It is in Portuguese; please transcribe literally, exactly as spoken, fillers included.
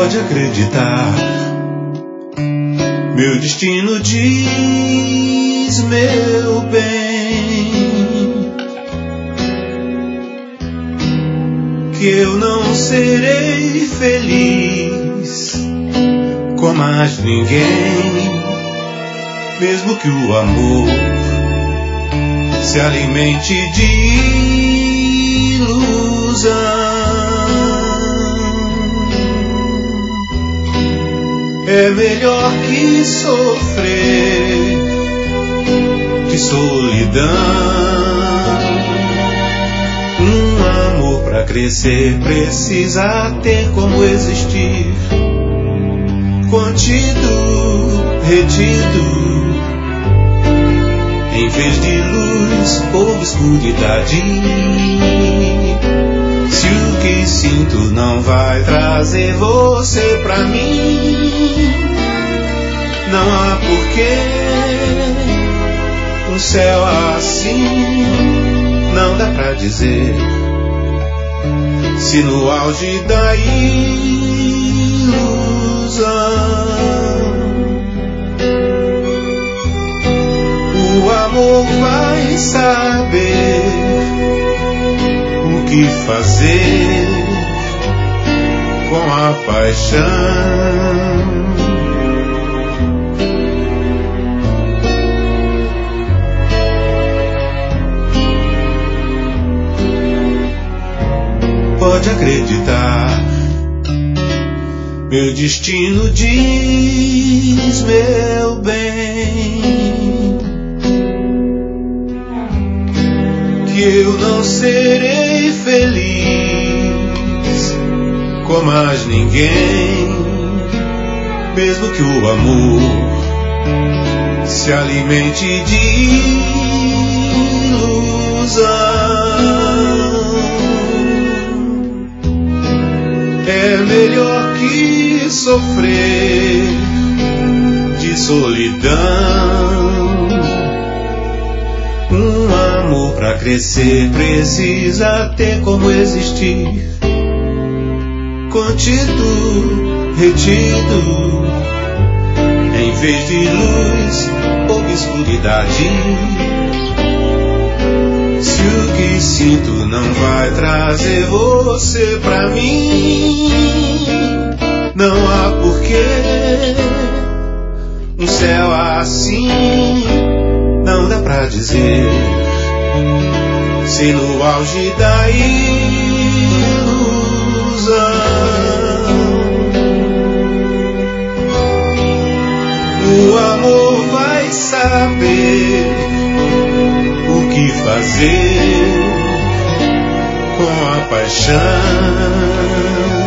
Pode acreditar, meu destino diz, meu bem, que eu não serei feliz com mais ninguém, mesmo que o amor se alimente de ilusão. É melhor que sofrer de solidão. Um amor pra crescer precisa ter como existir, contido, retido, em vez de luz, obscuridade. Se o que sinto não vai trazer você pra mim, não há porquê. Um céu assim não dá pra dizer. Se no auge da ilusão o amor vai saber o que fazer com a paixão. Pode acreditar, meu destino diz, meu bem, que eu não serei feliz com mais ninguém, mesmo que o amor se alimente de ilusão. É melhor que sofrer de solidão. Um amor pra crescer precisa ter como existir, contido, retido, em vez de luz, obscuridade. Se o que sinto não vai trazer você pra mim, não há porquê. Um céu assim não dá pra dizer. Se no auge da ilusão o amor vai saber o que fazer com a paixão.